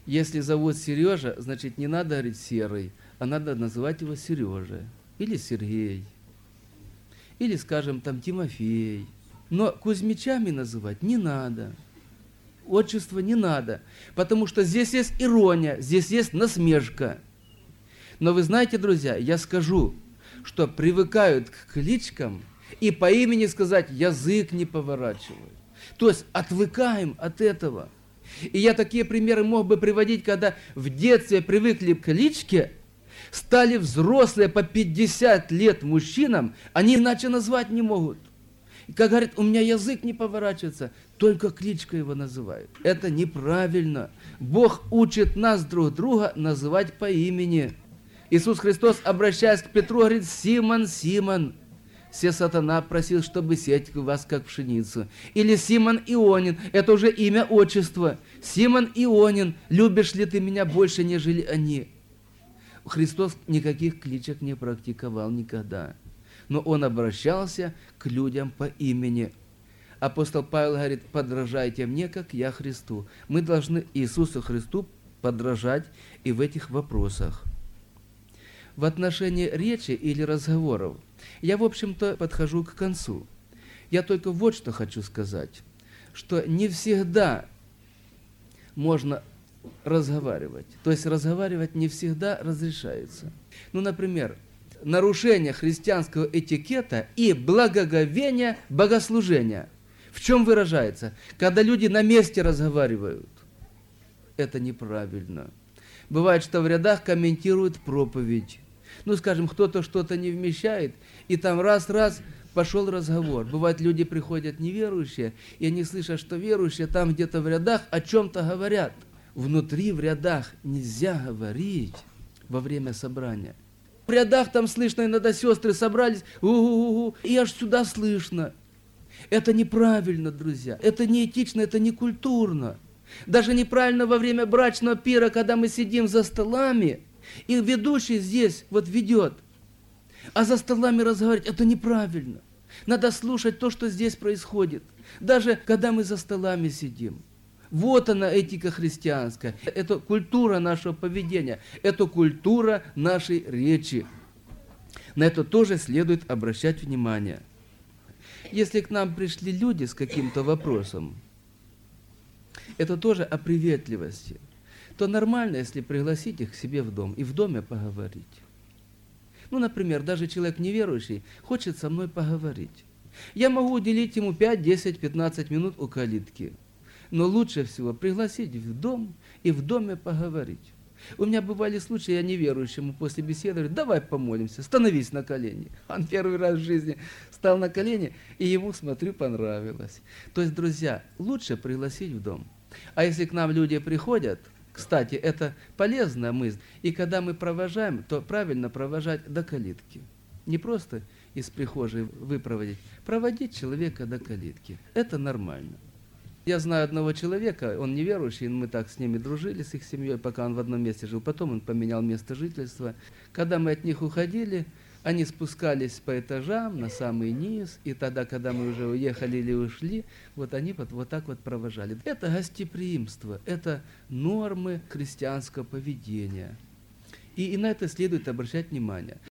Если зовут Сережа, значит не надо говорить Серый, а надо называть его Сережа или Сергей, или, скажем, там Тимофей. Но Кузьмичами называть не надо. Отчество не надо, потому что здесь есть ирония, здесь есть насмешка. Но вы знаете, друзья, я скажу, что привыкают к кличкам, и по имени сказать язык не поворачивают. То есть отвыкаем от этого. И я такие примеры мог бы приводить, когда в детстве привыкли к кличке, стали взрослые по 50 лет мужчинам, они иначе назвать не могут. И как говорят, у меня язык не поворачивается, только кличка его называют. Это неправильно. Бог учит нас друг друга называть по имени. Иисус Христос, обращаясь к Петру, говорит: «Симон, Симон, се сатана просил, чтобы сеять вас, как пшеницу». Или Симон Ионин, это уже имя, отчество. Симон Ионин, любишь ли ты меня больше, нежели они? Христос никаких кличек не практиковал никогда. Но Он обращался к людям по имени. Апостол Павел говорит: подражайте мне, как я Христу. Мы должны Иисусу Христу подражать и в этих вопросах. В отношении речи или разговоров я, в общем-то, подхожу к концу. Я только вот что хочу сказать, что не всегда можно разговаривать. То есть разговаривать не всегда разрешается. Ну, например, нарушение христианского этикета и благоговения богослужения. В чем выражается? Когда люди на месте разговаривают. Это неправильно. Бывает, что в рядах комментируют проповедь. Ну, скажем, кто-то что-то не вмещает, и там раз-раз пошел разговор. Бывает, люди приходят неверующие, и они слышат, что верующие там где-то в рядах о чем-то говорят. Внутри, в рядах нельзя говорить во время собрания. В рядах там слышно, иногда сестры собрались, и аж сюда слышно. Это неправильно, друзья, это неэтично, это не культурно. Даже неправильно во время брачного пира, когда мы сидим за столами, и ведущий здесь вот ведет, а за столами разговаривать, это неправильно. Надо слушать то, что здесь происходит, даже когда мы за столами сидим. Вот она, этика христианская, это культура нашего поведения, это культура нашей речи. На это тоже следует обращать внимание. Если к нам пришли люди с каким-то вопросом, это тоже о приветливости, то нормально, если пригласить их к себе в дом и в доме поговорить. Ну, например, даже человек неверующий хочет со мной поговорить. Я могу уделить ему 5, 10, 15 минут у калитки. Но лучше всего пригласить в дом и в доме поговорить. У меня бывали случаи, я неверующему после беседы говорю: давай помолимся, становись на колени. Он первый раз в жизни стал на колени, и ему, смотрю, понравилось. То есть, друзья, лучше пригласить в дом. А если к нам люди приходят, кстати, это полезная мысль, и когда мы провожаем, то правильно провожать до калитки. Не просто из прихожей выпроводить, проводить человека до калитки. Это нормально. Я знаю одного человека, он неверующий, мы так с ними дружили, с их семьей, пока он в одном месте жил. Потом он поменял место жительства. Когда мы от них уходили, они спускались по этажам на самый низ, и тогда, когда мы уже уехали или ушли, вот они вот так вот провожали. Это гостеприимство, это нормы христианского поведения. И на это следует обращать внимание.